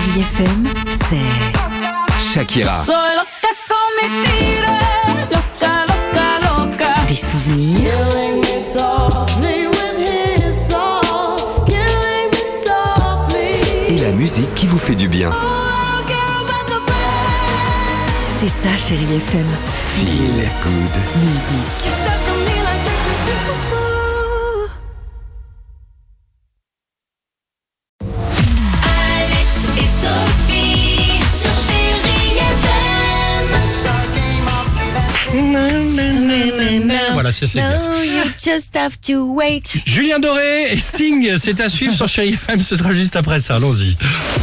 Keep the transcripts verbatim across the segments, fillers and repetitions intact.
Chérie F M, c'est Shakira. Soy loca con mi tigre, loca, loca, loca. des souvenirs, Killing me softly with his song, killing me softly. Et la musique qui vous fait du bien. Oh, I don't care about the bad. c'est ça Chérie F M. Feel good. Musique. You stuck on me like do, do, do. Alex et Sophie sur Chérie F M. Voilà, c'est c'est bien. No, you just have to wait. Julien Doré et Sting, c'est à suivre sur Chérie F M, ce sera juste après ça, allons-y.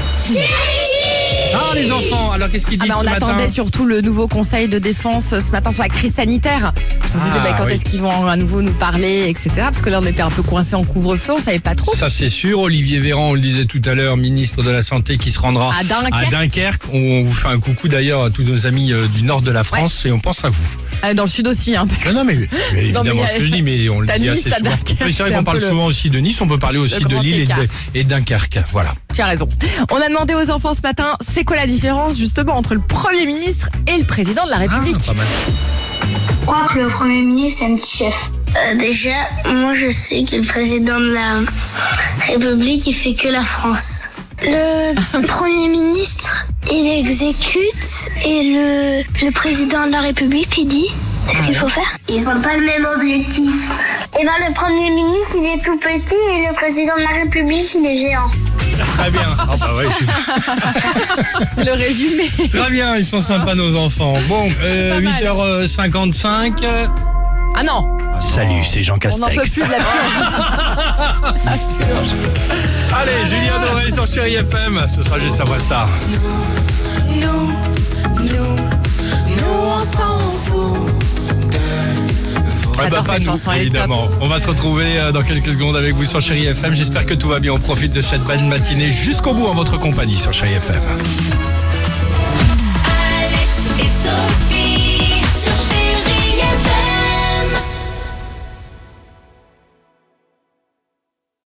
Ah les enfants, alors qu'est-ce qu'ils Ah disent bah on ce matin? attendait surtout le nouveau conseil de défense ce matin sur la crise sanitaire. On se disait Ah, bah, quand oui. est-ce qu'ils vont à nouveau nous parler, et cetera. Parce que là on était un peu coincés en couvre-feu, on savait pas trop. Ça c'est sûr, Olivier Véran, on le disait tout à l'heure, ministre de la Santé qui se rendra À Dunkerque. à Dunkerque. On vous fait un coucou d'ailleurs à tous nos amis euh, du nord de la France et on pense à vous. Euh, dans le sud aussi, hein, parce que Non, non mais, mais évidemment Non, mais, ce que je dis, mais on le t'as dit Nice, assez t'as souvent. Dunkerque, Mais c'est vrai c'est qu'on un parle peu le- souvent aussi de Nice, on peut parler aussi le de grand Lille et écart. de, et de Dunkerque. Voilà. tu as raison. On a demandé aux enfants ce matin, c'est quoi la différence justement entre le Premier ministre et le Président de la République? Ah, pas mal. Je crois que le Premier ministre, c'est un petit chef. Euh, déjà, moi je sais que le président de la République, il fait que la France. Le Premier ministre, il exécute et le, le président de la République, il dit ce qu'il faut faire. Ils n'ont pas le même objectif. Et ben le Premier ministre, il est tout petit et le président de la République, il est géant. Très bien. Ah, bah ouais, c'est- Le résumé. Très bien, ils sont sympas nos enfants. Bon, euh, Pas mal. huit heures cinquante-cinq. Ah non, Salut, c'est Jean on n'en peut Castex. plus de la purge. Allez, Julien Doré sur Chérie F M, ce sera juste après ça. Nous, nous, nous, on s'en fout. Ouais, J'adore pas cette nous, chanson, elle est évidemment. On va se retrouver euh, dans quelques secondes avec vous sur Chérie F M. J'espère que tout va bien. On profite de cette belle matinée jusqu'au bout en votre compagnie sur Chérie F M.